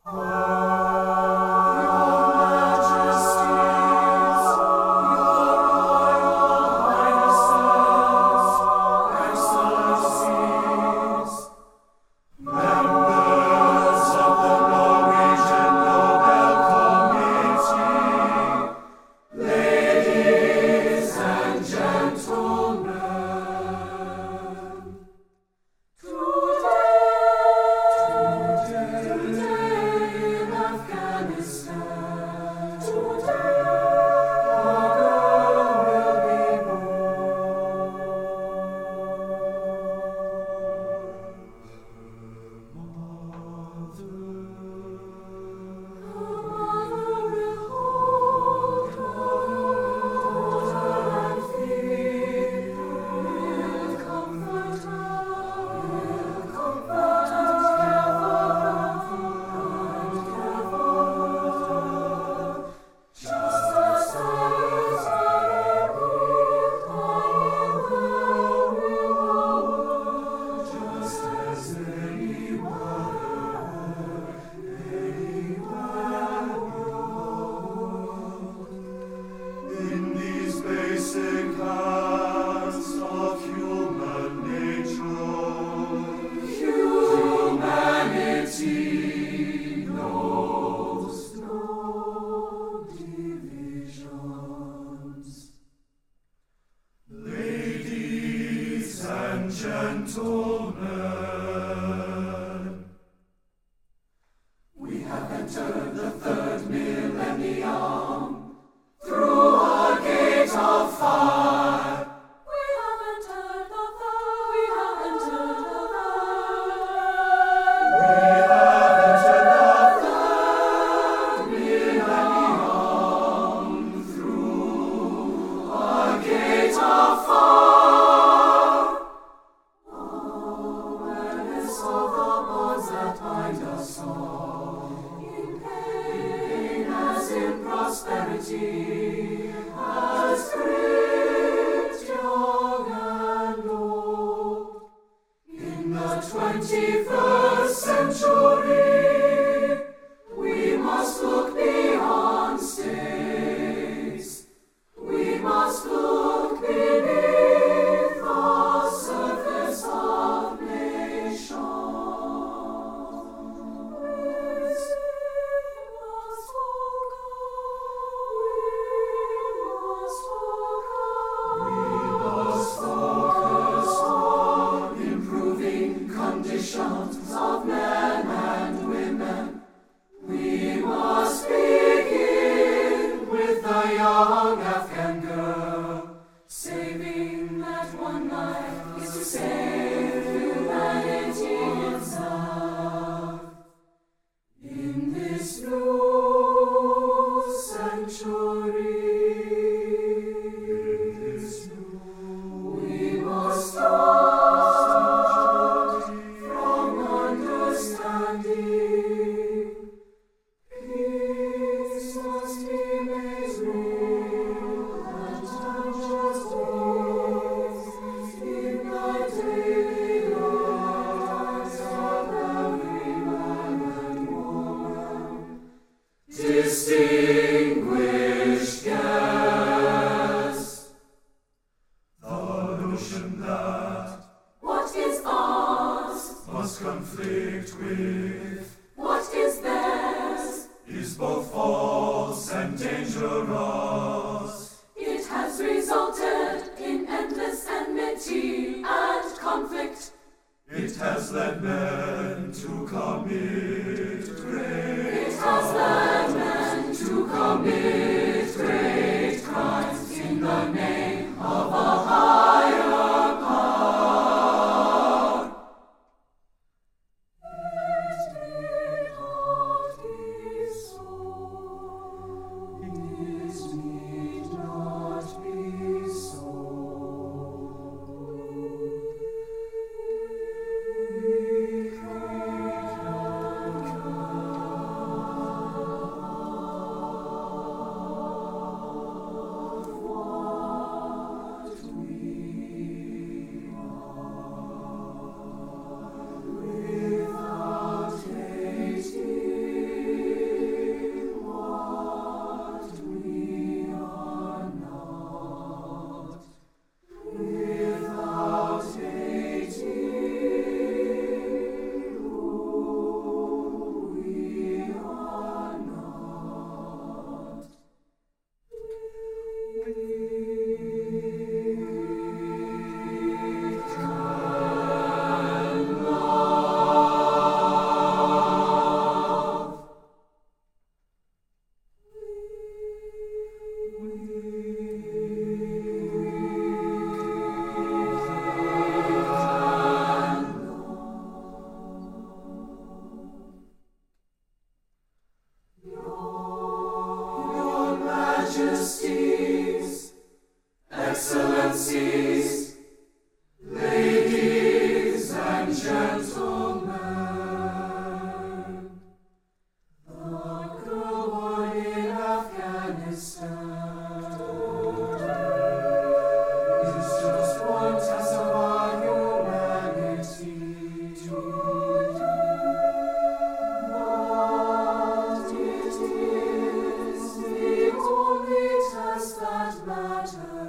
Gentlemen, we have entered the third millennium through a gate of fire. We have entered the third. We have entered the third. We have entered the third millennium through a gate of fire. That bind us all, In pain as in prosperity, as great, young, and old. In the 21st century, we must look beyond states. We must look beneath the surface of nations. Conditions of men and women. We must begin with the young Afghan girl. Saving that one life is to save humanity itself. In this new century, we must start understanding. Peace must be made real and justice in the daily lives of every man and woman. Distinguished guests, the notion that what is ours must conflict with what is theirs is both false and dangerous. It has resulted in endless enmity and conflict. It has led men to commit great It has led men to commit great crimes in the name of a higher power. It need not be so. It need not be so. We water.